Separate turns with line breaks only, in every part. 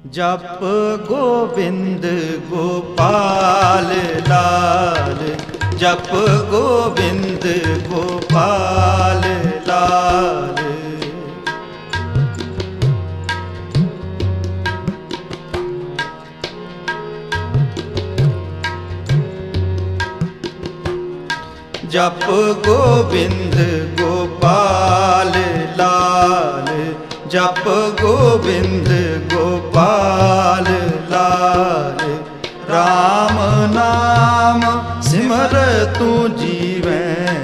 जप गोविंद गोपाल लाल, जप गोविंद गोपाल लाल। जप गोविंद गोपाल लाल, जप गोविंद गोपाल लाल। राम नाम सिमर तू जीवैं,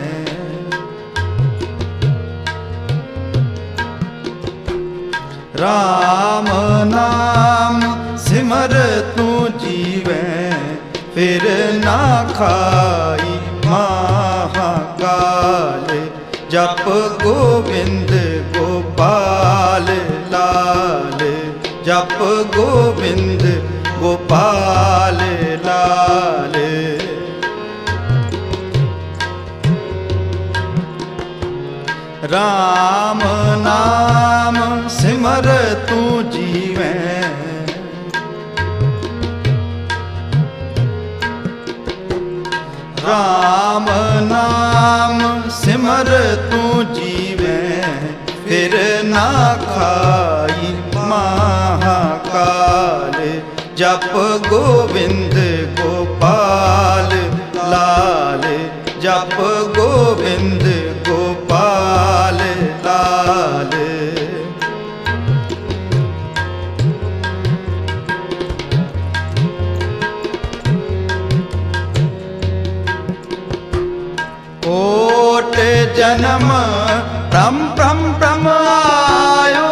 राम नाम सिमर तू जीवैं। फिर ना खाई महाकाल, जप गोविंद गोपाल लाल, जप गोविंद गोपाल लाल। राम नाम सिमर तू जीवैं, राम नाम सिमर तू जीवैं। फिर ना खाई महाकाल, जप गोविंद गोपाल लाल, जप गोविंद गोपाल लाल। कोट जन्म प्रम प्रम प्रम आयो,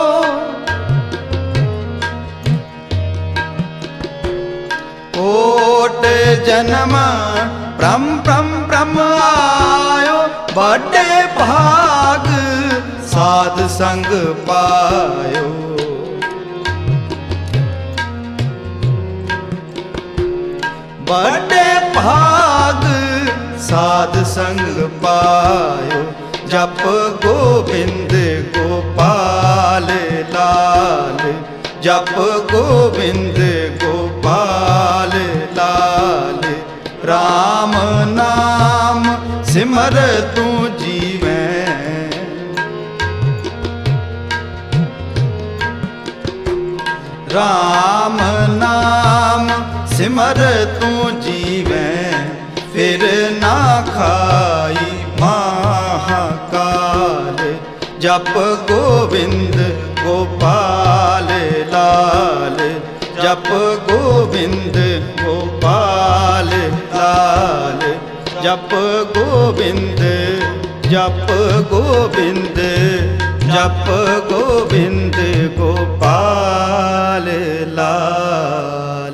कोट जन्म प्रम प्रम प्रम आयो। बड़े भाग साध संग पायो, बड़े भाग साध संग पायो। जप गोविंद गोपाल लाल, जप गोविंद गोपाल लाल। राम नाम सिमर तू जीवैं, राम नाम सिमर तू जीवैं। फिर ना खाई महाकाल, जप गोविंद गोपाल लाल, जप गोविंद गोपाल लाल। जप गोविंद, जप गोविंद, जप गोविंद गोपाल लाल।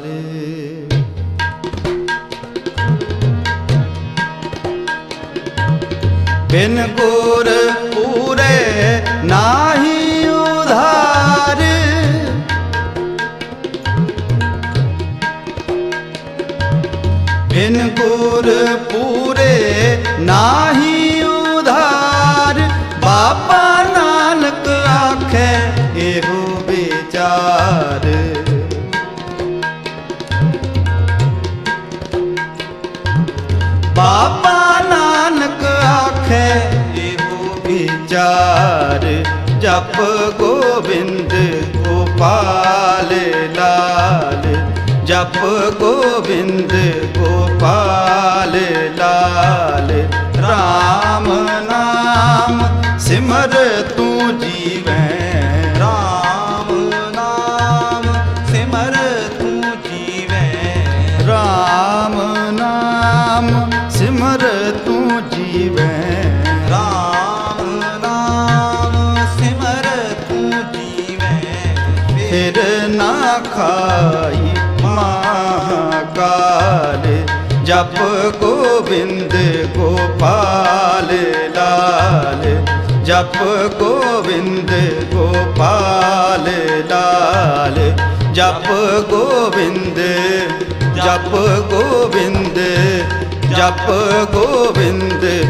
बिन गुर पूरे नाही उधार, बिन गुर पूरे नाही उधार। बाबा नानक आखे एहो विचार, बाबा नानक आखे एहो विचार। जप गोविंद गोपाल लाल, जप गोविंद गोपाल लाल। राम नाम सिमर तू जीवैं, राम नाम सिमर तू जीवैं, राम नाम सिमर तू जीवैं, राम नाम सिमर तू जीवैं। फिर ना खाई महाकाल, जप गोविंद गोपाल लाल, जप गोविंद गोपाल लाल। जप गोविंद, जप गोविंद, जप गोविंद